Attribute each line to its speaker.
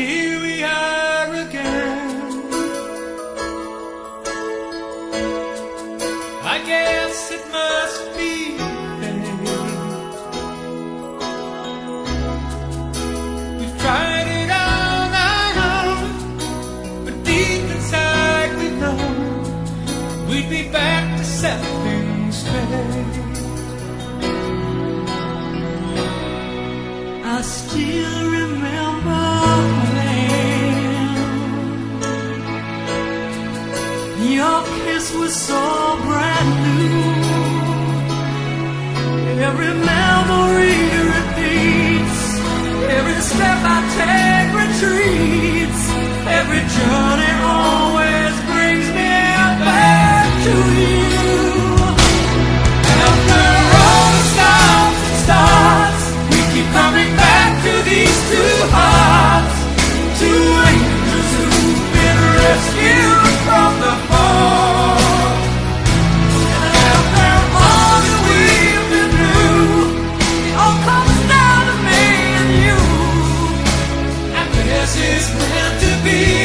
Speaker 1: here we are again. I guess it must be fate. We've tried it all night long, but deep inside we know we'd be back to set things straight. I still remember when your kiss was so brand new. Every memory repeats, every step I take retreats, every journey always brings me back to you. After all the stops and starts, we keep coming back to these two hearts, two angels who've been rescued from the fall. And after all that we've been through, it all comes down to me and you. And this is meant to be.